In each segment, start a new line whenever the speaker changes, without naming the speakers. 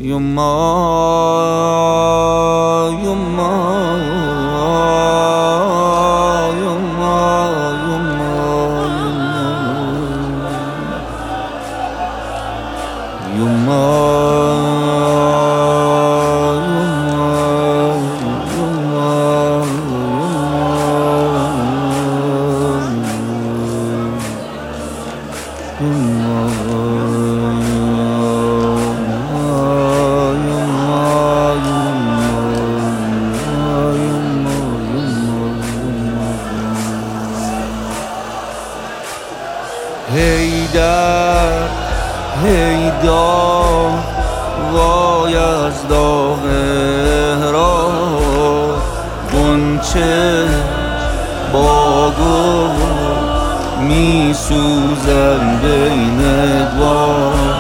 یما یما یما هیدر هیدار وای از داغ هرات غنچه با گل میسوزن بین باغ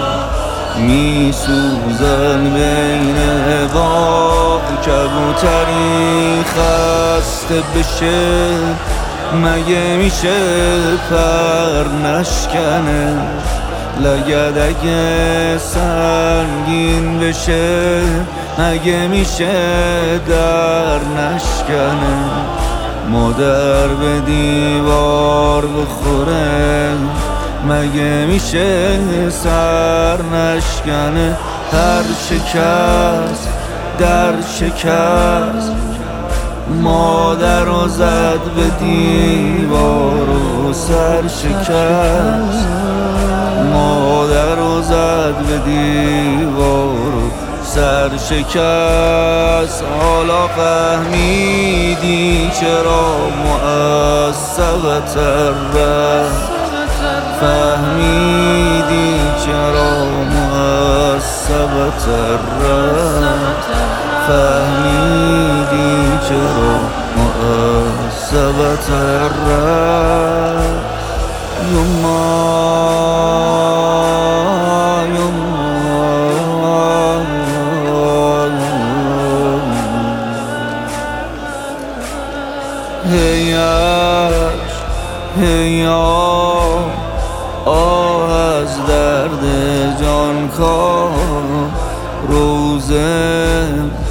میسوزن بین باغ کبوتری خسته بشه مگه میشه پر نشکنه لگدک سنگین بشه مگه میشه در نشکنه مادر به دیوار بخوره مگه میشه سر نشکنه هر شکست در شکست مادر رو زد به دیوار و سر شکست مادر رو زد به دیوار و سر شکست حالا فهمیدی چرا معصبت رفت فهمیدی چرا معصبت رفت فهمیدی چرا معصبت رفت یما هیش هیا آه از درد جانکار روزه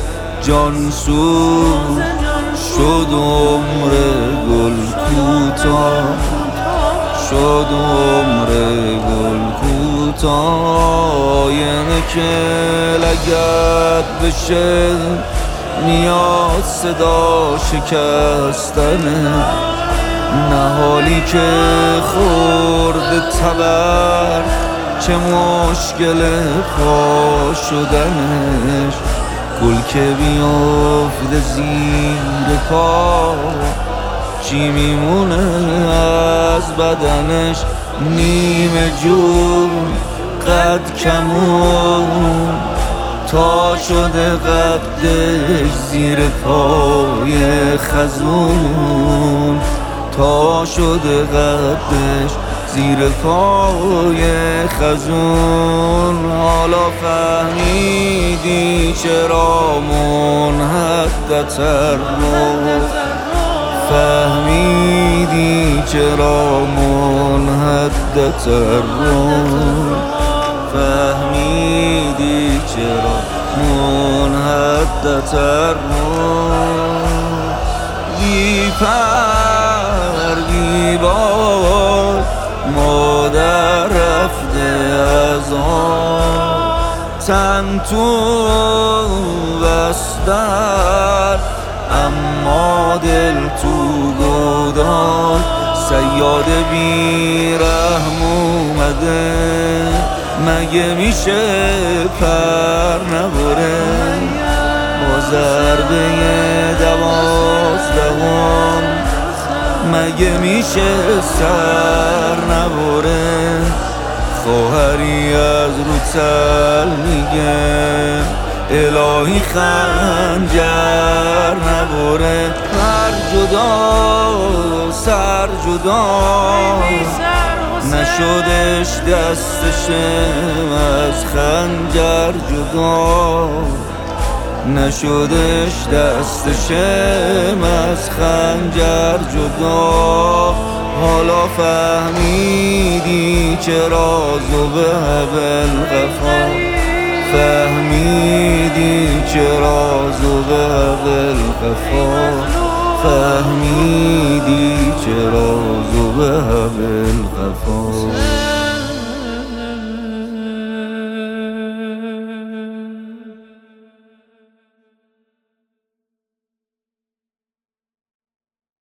جانسوز شد عمر گل کوتاه شد عمر گل کوتاه یعنی که لگد بشه نیاز صدا شکستنه نهالی که خورد تبر چه مشکل پا شدنش گل که بیافته زیر پا چی میمونه از بدنش نیمه جون قد کمون تا شده قدش زیر پای خزون تا شده قدش زیر پای خزون حالا فهمیدی چرا منحدت رو فهمیدی چرا منحدت رو فهمیدی چرا منحدت رو بی پر بی بال مادر رفته از آن تن تو بستر اما دل تو گودال صیاد بی رحم اومده مگه میشه پر نبره با ضربه 12 مگه میشه سر نبره خواهری از رو تل میگه الهی خنجر نبره پر جدا سر جدا نشدش دستشم از خنجر جدا نشدش دستشم از خنجر جدا حالا فهمیدی چرا زبه بالقفا فهمیدی چه راز و به القفا فهمیدی چه راز و به القفا